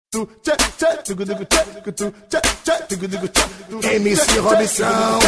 MC Robson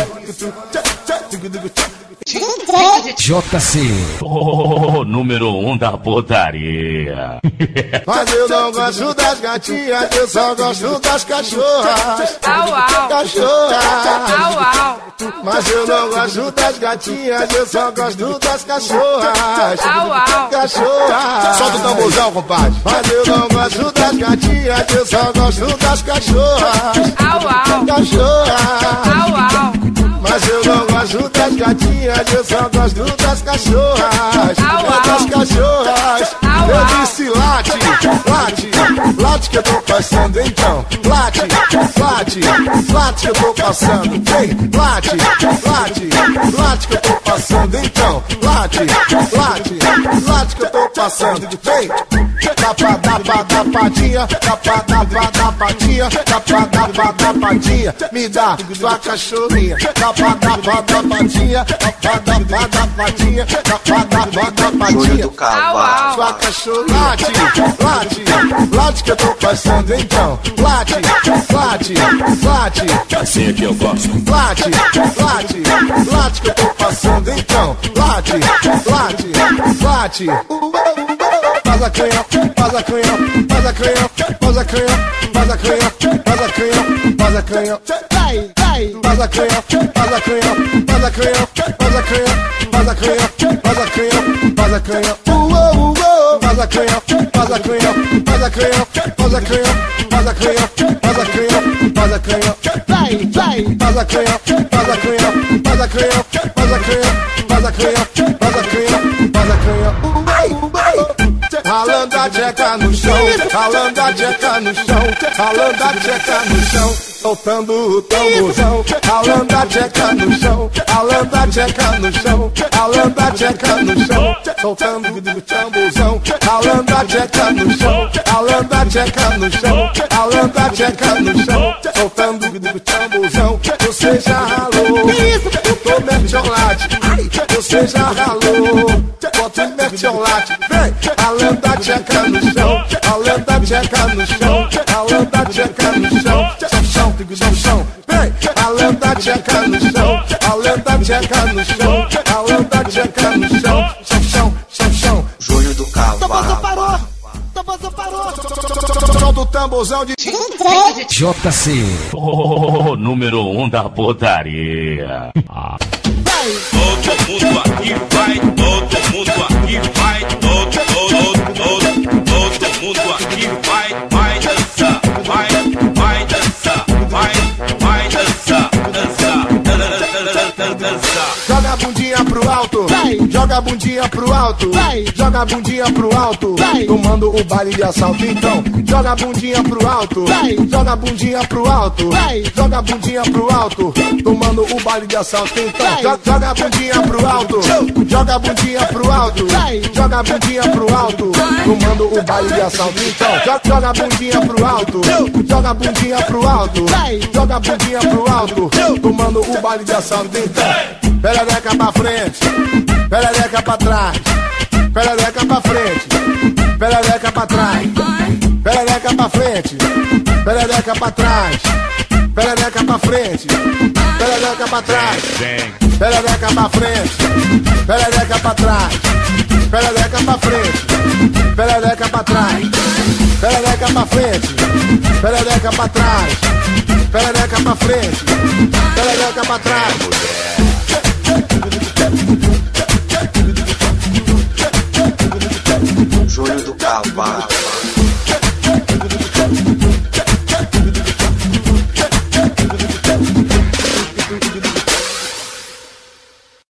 JC, o número 1 da putaria. Mas eu não gosto das gatinhas, eu só gosto das cachorras. Au, au. Cachorras. Au, au. Mas eu não gosto das gatinhas, eu só gosto das cachorras. Au, au. Cachorras. Solta o tamborzão, compadre. Mas eu não gosto das gatinhas, eu só gosto das cachorras. Au, au. Cachorras. Au, au. Mas eu não gosto das gatinhas, eu só gosto das cachorras. Au, au. Das cachorras. Au, Eu au. disse late, late, late que eu tô passando então. Late, late, late que eu tô passando. Vem, late, late, late que eu tô passando então. Late, late, late que eu tô passando. Vem, dá padinha, dá padinha, dá padinha. Me dá sua cachorrinha. Dá padinha, dá padinha, dá padinha. do cavalo. Sua cachorra late, late, late que eu tô passando então. Late, late, late. Assim é que eu gosto. Late, late, late que eu tô passando então. Late, late, late. Faz a canhão, faz a canhão, faz a canhão, faz a canhão, faz a canhão, faz a canhão, faz a canhão. Vai, vai. Faz a canhão, faz a canhão, faz a canhão, faz a canhão, faz a canhão, faz a canhão, faz a canhão. Faz a canhão, faz a canhão, faz a canhão, faz a canhão, faz a canhão, faz a canhão, faz a canhão. Vai, vai. Faz a canhão, faz a canhão, faz a canhão, faz a canhão, faz a canhão, faz a canhão, faz a canhão. Ralando a tcheca no chão, ralando a tcheca no chão, ralando a tcheca no chão, soltando o tamborzão. Ralando a tcheca no chão, ralando a tcheca no chão, ralando a tcheca no chão, soltando o tamborzão. Ralando a tcheca no chão, ralando a tcheca no chão, ralando a tcheca no chão, soltando o tamborzão. Você já ralou, botou mertiolate, você já ralou, bota mertiolate. Vem, ralando a tcheca no chão, ralando a tcheca no chão, ralando a tcheca no chão, chão, chão, chão. Vem, ralando a tcheca no chão, ralando a tcheca no chão, ralando a tcheca no chão, chão, chão, chão. Júnior do cavalo. Parou, parou. Solta o tamborzão de JC, O número 1 da putaria. Todo mundo aqui vai, todo mundo aqui vai, todo mundo aqui vai dançar, vai dançar, vai dançar, dançar. joga a bundinha pro alto, vai. Joga a bundinha pro alto, vai. Joga a bundinha pro alto, vai. Tomando o baile de assalto então. Joga a bundinha pro alto, vai. Joga a bundinha pro alto, vai. Joga a bundinha pro alto, tomando o baile de assalto então. Joga a bundinha pro alto, joga a bundinha pro alto, vai. Joga a bundinha pro alto, tomando o baile de assalto então. Joga a bundinha pro alto, joga a bundinha pro alto, vai. Joga a bundinha pro alto, tomando o baile de assalto então. Perereca pra frente, perereca pra trás, perereca pra frente, perereca pra trás, perereca pra frente, perereca pra trás, perereca pra frente, perereca pra trás, perereca pra frente, perereca pra trás, perereca pra frente, perereca pra trás, perereca pra frente, perereca pra trás, perereca pra frente, perereca pra trás. Júnior do cavalo.